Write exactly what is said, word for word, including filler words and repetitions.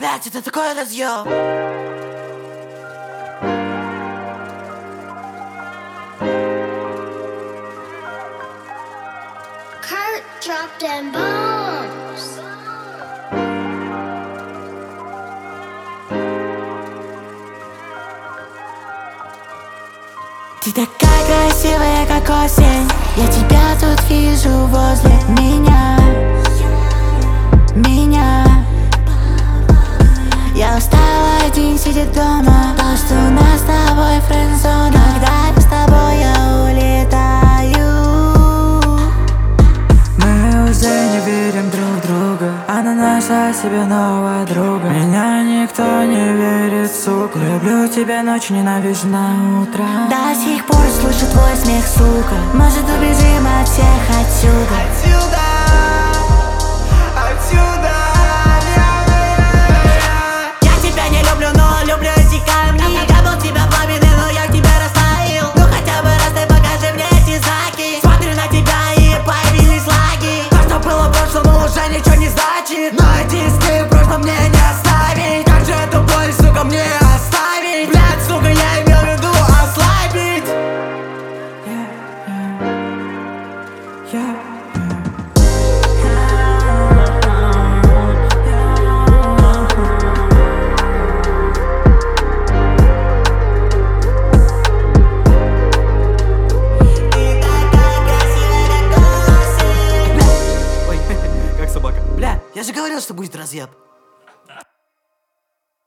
Блять, это такой разъем. Kurt dropped them bombs. Ты такая красивая, как осень. Я тебя тут вижу возле меня. Меня. Я устала один сидеть дома, то, что у нас с тобой френдзона. Когда я с тобой, я улетаю. Мы уже не верим друг друга. Она нашла себе нового друга. Меня никто не верит, сука. Люблю тебя ночью, ненавижу на утро. До сих пор слышу твой смех, сука. Может, убежим от всех отсюда. Отсюда, отсюда. Я тебя не люблю, но люблю эти камни. Я был тебя пламенный, но я тебя растаял. Ну хотя бы раз ты покажи мне эти знаки. Смотрю на тебя и появились лаги. То, что было в прошлом, уже ничего не значит. Но эти сны в прошлом мне не оставить. Как же эту боль, сука, мне оставить? Блядь, сука, я имел в виду ослабить. Yeah, yeah. Ой, как собака. Бля, я же говорил, что будет разъеб.